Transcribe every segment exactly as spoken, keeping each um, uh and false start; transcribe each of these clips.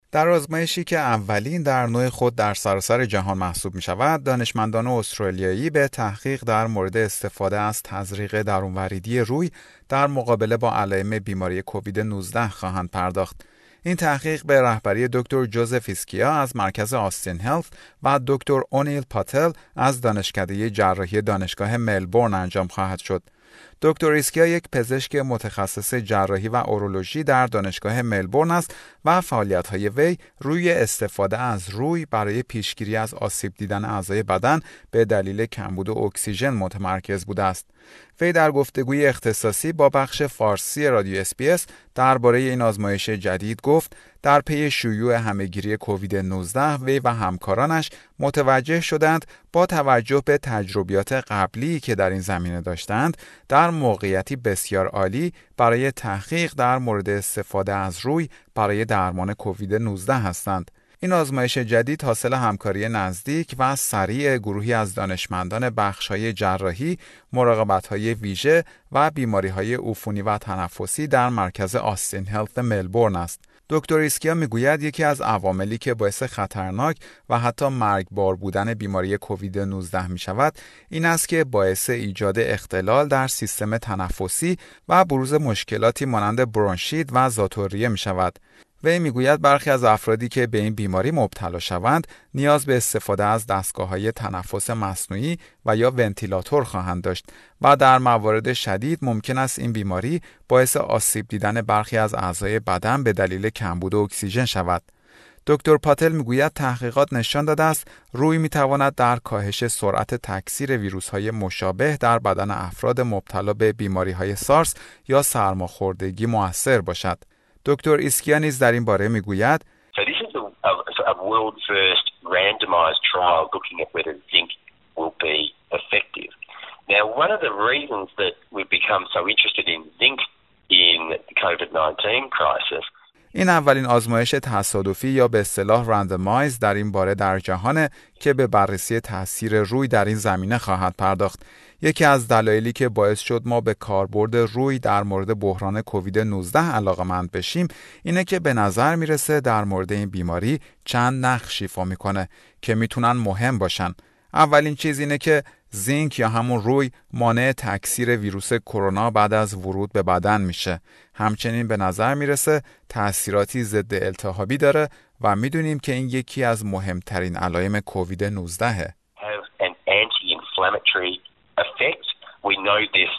در آزمایشی که اولین در نوع خود در سراسر جهان محسوب می شود، دانشمندان استرالیایی به تحقیق در مورد استفاده از تزریق درونوریدی روی در مقابله با علائم بیماری کووید نوزده خواهند پرداخت. این تحقیق به رهبری دکتر جوزف ایسکیا از مرکز آستین هلت و دکتر اونیل پاتل از دانشکده جراحی دانشگاه ملبورن انجام خواهد شد. دکتر ایسکیا یک پزشک متخصص جراحی و اورولوژی در دانشگاه ملبورن است و فعالیت‌های وی روی استفاده از روی برای پیشگیری از آسیب دیدن اعضای بدن به دلیل کمبود اکسیژن متمرکز بوده است. وی در گفتگوی اختصاصی با بخش فارسی رادیو اس بی اس درباره این آزمایش جدید گفت در پی شیوع همهگیری کووید نوزده وی و همکارانش متوجه شدند با توجه به تجربیات قبلی که در این زمینه داشتند در موقعیتی بسیار عالی برای تحقیق در مورد استفاده از روی برای درمان کووید نوزده هستند. این آزمایش جدید حاصل همکاری نزدیک و سریع گروهی از دانشمندان بخش‌های جراحی، مراقبت‌های ویژه و بیماری‌های عفونی و تنفسی در مرکز آستین هلت ملبورن است. دکتر ایسکیا میگوید یکی از عواملی که باعث خطرناک و حتی مرگبار بودن بیماری کووید نوزده می شود این است که باعث ایجاد اختلال در سیستم تنفسی و بروز مشکلاتی مانند برونشیت و ذات‌الریه می شود. وی میگوید برخی از افرادی که به این بیماری مبتلا شوند نیاز به استفاده از دستگاه‌های تنفس مصنوعی و یا ونتیلاتور خواهند داشت و در موارد شدید ممکن است این بیماری باعث آسیب دیدن برخی از اعضای بدن به دلیل کمبود اکسیژن شود. دکتر پاتل میگوید تحقیقات نشان داده است روی میتواند در کاهش سرعت تکثیر ویروس‌های مشابه در بدن افراد مبتلا به بیماری‌های سارس یا سرماخوردگی مؤثر باشد. دکتر ایسکیا نیز در این باره میگوید So this is a, a, a world first randomized trial looking at whether zinc will be effective. Now, one of the reasons that we've become so interested in zinc in the کووید نوزده crisis این اولین آزمایش تصادفی یا به اصطلاح رندمایز در این باره در جهان که به بررسی تاثیر روی در این زمینه خواهد پرداخت. یکی از دلایلی که باعث شد ما به کاربرد روی در مورد بحران کووید نوزده علاقه‌مند بشیم اینه که به نظر میرسه در مورد این بیماری چند نقش ایفا میکنه که میتونن مهم باشن. اولین چیز اینه که زینک یا همون روی مانع تکثیر ویروس کرونا بعد از ورود به بدن میشه. همچنین به نظر میرسه تأثیراتی ضد التهابی داره و میدونیم که این یکی از مهمترین علائم کووید نوزده. have an anti-inflammatory effect. We know this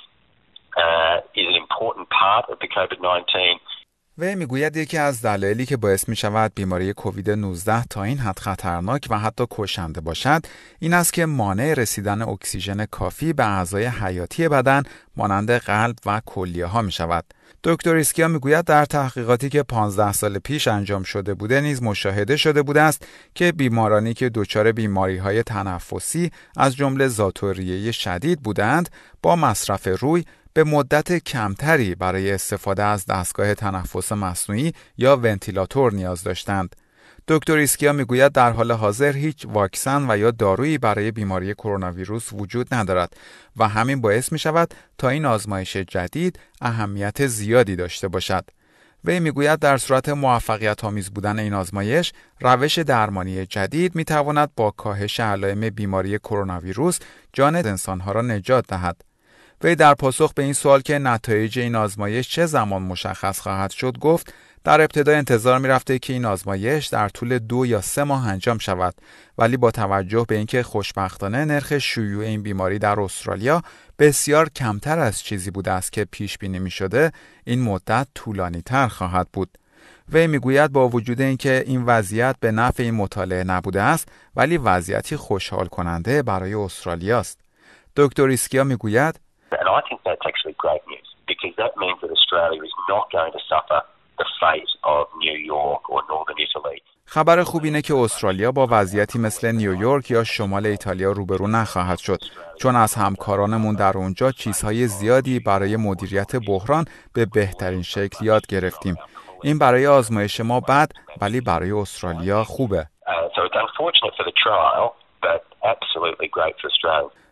uh, is an important part of the کووید نوزده. وی میگوید یکی از دلایلی که باعث می شود بیماری کووید نوزده تا این حد خطرناک و حتی کشنده باشد این است که مانع رسیدن اکسیژن کافی به اعضای حیاتی بدن مانند قلب و کلیه ها می شود. دکتر ایسکیا میگوید در تحقیقاتی که پانزده سال پیش انجام شده بوده نیز مشاهده شده بوده است که بیمارانی که دچار بیماری‌های تنفسی از جمله ذات‌الریه شدید بودند با مصرف روی به مدت کمتری برای استفاده از دستگاه تنفس مصنوعی یا ونتیلاتور نیاز داشتند. دکتر ایسکیا میگوید در حال حاضر هیچ واکسن و یا دارویی برای بیماری کرونا ویروس وجود ندارد و همین باعث می شود تا این آزمایش جدید اهمیت زیادی داشته باشد. وی میگوید در صورت موفقیت آمیز بودن این آزمایش، روش درمانی جدید می تواند با کاهش علائم بیماری کرونا ویروس جان انسانها را نجات دهد. وی در پاسخ به این سوال که نتایج این آزمایش چه زمان مشخص خواهد شد گفت در ابتدا انتظار می رفته که این آزمایش در طول دو یا سه ماه انجام شود ولی با توجه به اینکه خوشبختانه نرخ شیوع این بیماری در استرالیا بسیار کمتر از چیزی بوده است که پیش بینی می شده این مدت طولانی تر خواهد بود. وی می گوید با وجود اینکه این وضعیت به نفع این مطالعه نبوده است ولی وضعیتی خوشحال کننده برای استرالیا است. دکتر ایسکیا می گوید And I think that's actually great news because that means that Australia is not going to suffer the fate of New York or Northern Italy. خبر خوب اینه که استرالیا با وضعیتی مثل نیویورک یا شمال ایتالیا روبرو نخواهد شد چون از همکارانمون در اونجا چیزهای زیادی برای مدیریت بحران به بهترین شکل یاد گرفتیم. این برای آزمایش ما بد ولی برای استرالیا خوبه. Uh, so it's unfortunate for the trial, but absolutely great for Australia.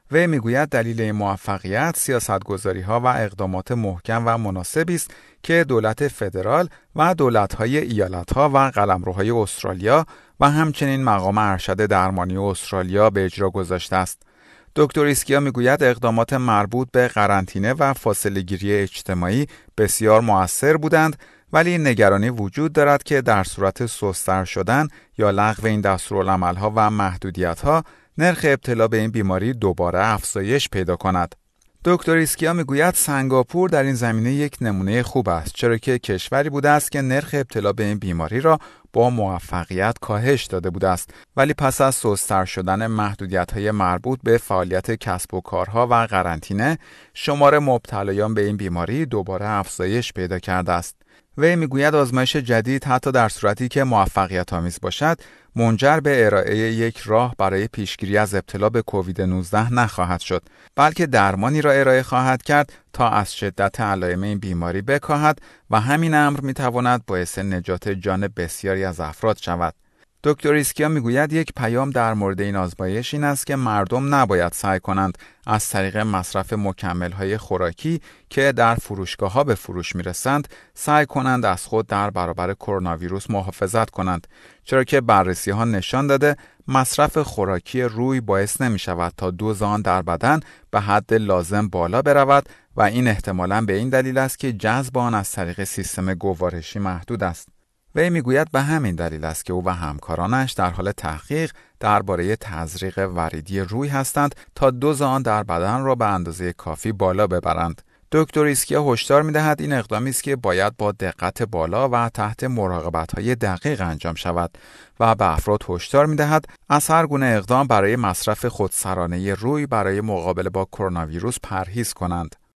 وی میگوید دلیل این موفقیت سیاستگذاری‌ها و اقدامات محکم و مناسبی است که دولت فدرال و دولت‌های ایالت‌ها و قلمروهای استرالیا و همچنین مقام ارشد درمانی استرالیا به اجرا گذاشته است. دکتر ایسکیا میگوید اقدامات مربوط به قرنطینه و فاصله‌گیری اجتماعی بسیار مؤثر بودند، ولی نگرانی وجود دارد که در صورت سست‌تر شدن یا لغو این دستورالعمل‌ها و محدودیت‌ها نرخ ابتلا به این بیماری دوباره افزایش پیدا کند. دکتر ایسکیا میگوید سنگاپور در این زمینه یک نمونه خوب است، چرا که کشوری بوده است که نرخ ابتلا به این بیماری را با موفقیت کاهش داده بوده است، ولی پس از سست‌تر شدن محدودیت‌های مربوط به فعالیت کسب و کارها و قرنطینه، شمار مبتلایان به این بیماری دوباره افزایش پیدا کرده است. وی میگوید آزمایش جدید حتی در صورتی که موفقیت آمیز باشد، منجر به ارائه یک راه برای پیشگیری از ابتلا به کووید نوزده نخواهد شد، بلکه درمانی را ارائه خواهد کرد تا از شدت علائم این بیماری بکاهد و همین امر میتواند باعث نجات جان بسیاری از افراد شود. دکتر ایسکیا میگوید یک پیام در مورد این آزمایش این است که مردم نباید سعی کنند از طریق مصرف مکمل‌های خوراکی که در فروشگاه‌ها به فروش می‌رسند سعی کنند از خود در برابر کرونا ویروس محافظت کنند، چرا که بررسی‌ها نشان داده مصرف خوراکی روی باعث نمی‌شود تا دوز آن در بدن به حد لازم بالا برود و این احتمالاً به این دلیل است که جذب آن از طریق سیستم گوارشی محدود است. وی میگوید به همین دلیل است که او و همکارانش در حال تحقیق درباره تزریق وریدی روی هستند تا دوز آن در بدن را به اندازه کافی بالا ببرند. دکتر ایسکیا هشدار می‌دهد این اقدامی است که باید با دقت بالا و تحت مراقبت‌های دقیق انجام شود و به افراد هشدار می‌دهد از هر گونه اقدام برای مصرف خودسرانه روی برای مقابله با کرونا ویروس پرهیز کنند.